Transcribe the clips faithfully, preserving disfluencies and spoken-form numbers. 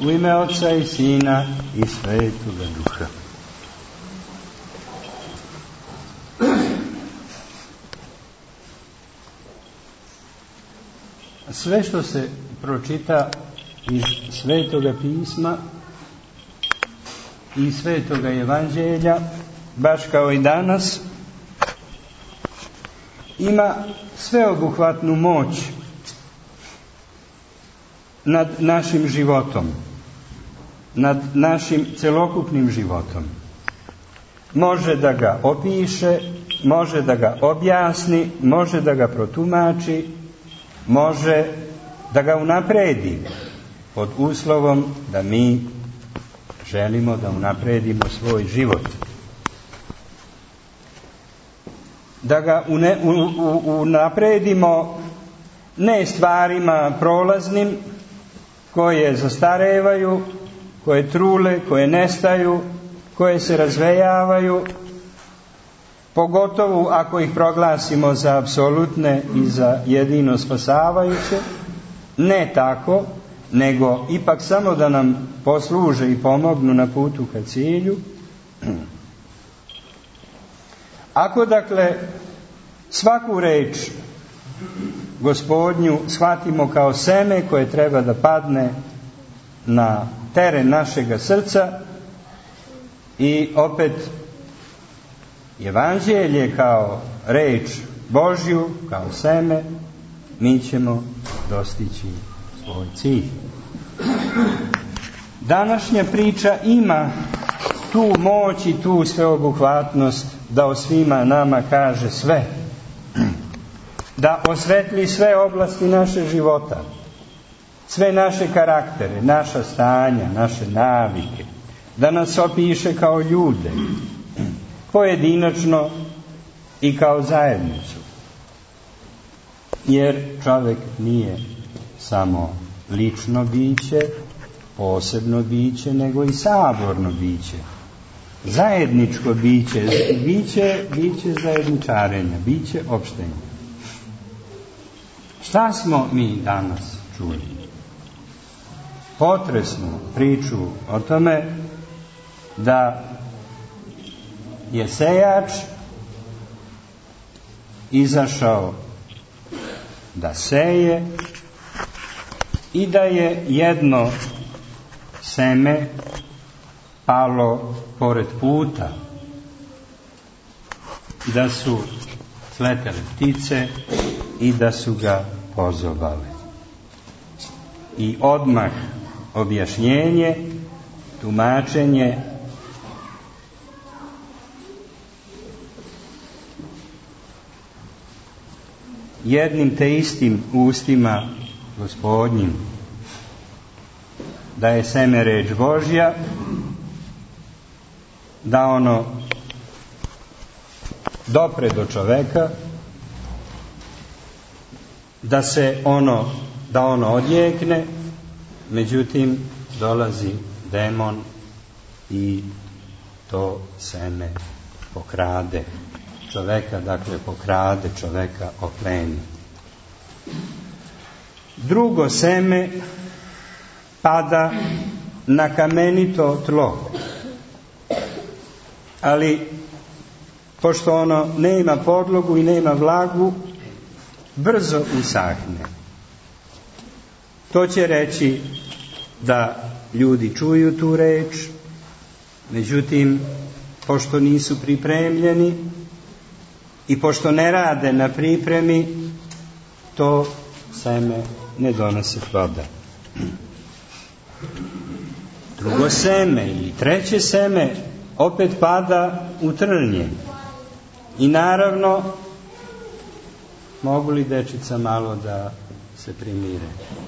U ime Oca i Sina i Svetoga Duha. Sve što se pročita iz Svetoga pisma i Svetoga Evanđelja, baš kao i danas, ima sveobuhvatnu moć nad našim životom, nad našim celokupnim životom. Može da ga opiše, može da ga objasni, može da ga protumači, može da ga unapredi, pod uslovom da mi želimo da unapredimo svoj život. Da ga une, u, u, unapredimo ne stvarima prolaznim, koje zastarevaju, koje trule, koje nestaju, koje se razvejavaju, pogotovo ako ih proglasimo za apsolutne i za jedino spasavajuće. Ne tako, nego ipak samo da nam posluže i pomognu na putu ka cilju. Ako dakle svaku reč Gospodnju shvatimo kao seme koje treba da padne na teren našega srca i opet Evanđelje kao reč Božju, kao seme, mi ćemo dostići svoj cilj. Današnja priča ima tu moć i tu sveobuhvatnost da o svima nama kaže sve, da osvetli sve oblasti naše života, sve naše karaktere, naša stanja, naše navike, da nas opiše kao ljude, pojedinačno i kao zajednicu. Jer čovjek nije samo lično biće, posebno biće, nego i saborno biće, zajedničko biće, biće, biće zajedničarenja, biće opštenja. Šta smo mi danas čuli? Potresnu priču o tome da je sejač izašao da seje i da je jedno seme palo pored puta, da su sletele ptice i da su ga pozobale. I odmah objašnjenje, tumačenje, jednim te istim ustima Gospodnjim, da je seme reč Božja, da ono dopre do čoveka, da se ono, da ono odjekne, međutim dolazi demon i to seme pokrade čoveka, dakle pokrade čoveka, opleni. Drugo seme pada na kamenito tlo, ali pošto ono nema podlogu i nema vlagu, brzo usahne. To će reći da ljudi čuju tu reč, međutim, pošto nisu pripremljeni i pošto ne rade na pripremi, to seme ne donose ploda. Drugo seme ili treće seme opet pada u trnje. I naravno, mogu li dečica malo da se primire?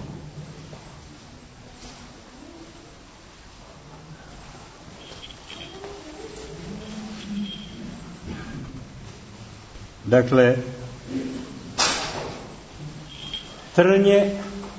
Dakle, trnje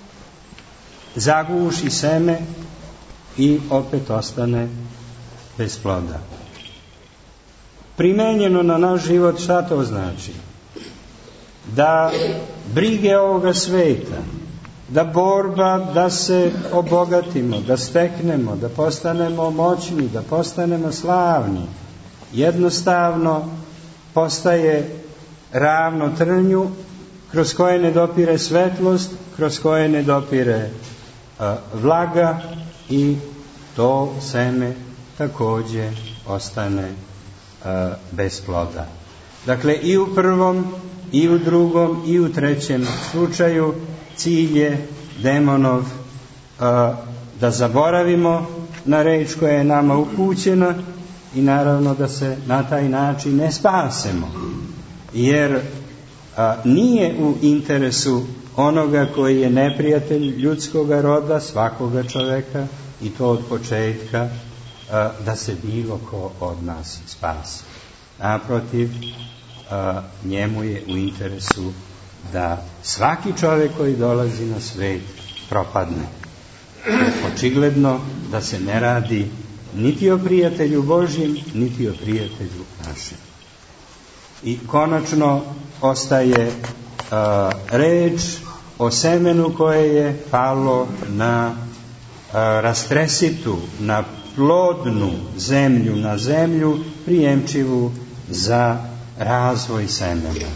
zaguši seme i opet ostane bez ploda. Primenjeno na naš život, šta to znači? Da brige ovoga sveta, da borba da se obogatimo, da steknemo, da postanemo moćni, da postanemo slavni, jednostavno postaje ravno trnju kroz koje ne dopire svetlost, kroz koje ne dopire a, vlaga, i to seme također ostane a, bez ploda. Dakle, i u prvom, i u drugom, i u trećem slučaju cilj je demonov a, da zaboravimo na reč koja je nama upućena i naravno da se na taj način ne spasemo. Jer a, nije u interesu onoga koji je neprijatelj ljudskoga roda, svakoga čoveka, i to od početka, a, da se bilo ko od nas spasi. Naprotiv, a, njemu je u interesu da svaki čovjek koji dolazi na svijet propadne. Očigledno da se ne radi niti o prijatelju Božjem, niti o prijatelju našem. I konačno ostaje a, reč o semenu koje je palo na a, rastresitu, na plodnu zemlju, na zemlju prijemčivu za razvoj semena.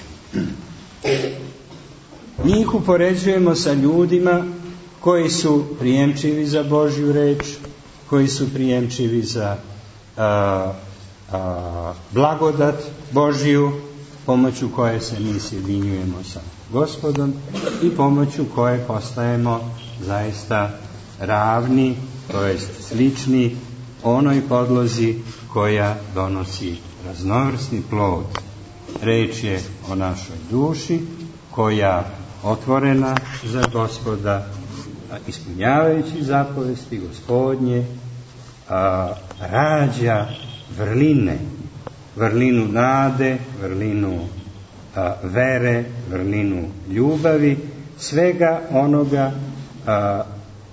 Njih upoređujemo sa ljudima koji su prijemčivi za Božju reč, koji su prijemčivi za a, a, blagodat Božju, pomoću koje se mi sjedinjujemo sa Gospodom i pomoću koje postajemo zaista ravni, to jest slični onoj podlozi koja donosi raznovrsni plod. Reč je o našoj duši koja otvorena za Gospoda, ispunjavajući zapovesti Gospodnje, a, rađa vrline, vrlinu nade, vrlinu a, vere, vrlinu ljubavi, svega onoga a,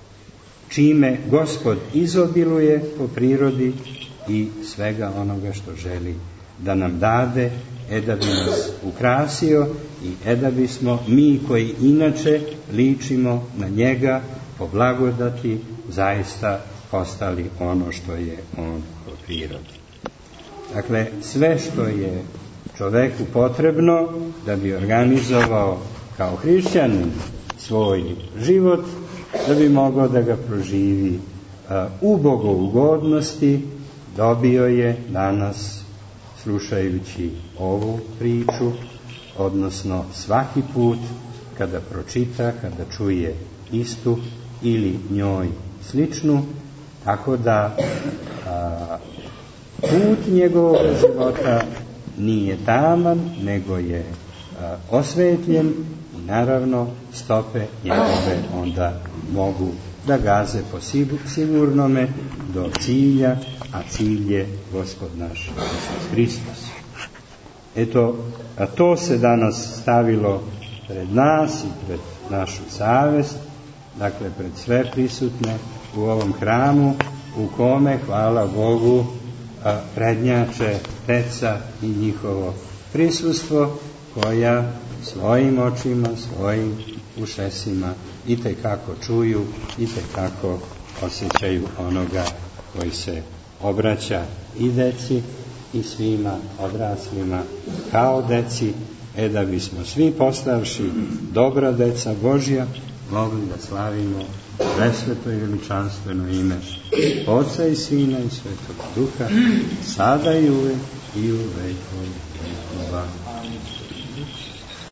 čime Gospod izobiluje po prirodi i svega onoga što želi da nam dade, e da bi nas ukrasio i e da bismo mi koji inače ličimo na njega po blagodati zaista postali ono što je on po prirodi. Dakle, sve što je čoveku potrebno da bi organizovao kao hrišćanin svoj život, da bi mogao da ga proživi a, u bogougodnosti, dobio je danas slušajući ovu priču, odnosno svaki put kada pročita, kada čuje istu ili njoj sličnu, tako da a, put njegovog života nije taman, nego je a, osvetljen i naravno stope njegove onda mogu da gaze po sigurnome do cilja, a cilj je Gospod naš Isus Hristos. Eto, a to se danas stavilo pred nas i pred našu savest, dakle pred sve prisutne u ovom hramu, u kome, hvala Bogu, a, prednjače deca i njihovo prisustvo, koja svojim očima, svojim ušesima itekako čuju, itekako osjećaju onoga koji se obraća i deci i svima odraslima kao deci, e da bismo svi postavši dobra deca Božja mogli da slavimo presveto i veličanstveno ime Oca i Sina i Svetog Duha, sada i uvek i u vekove.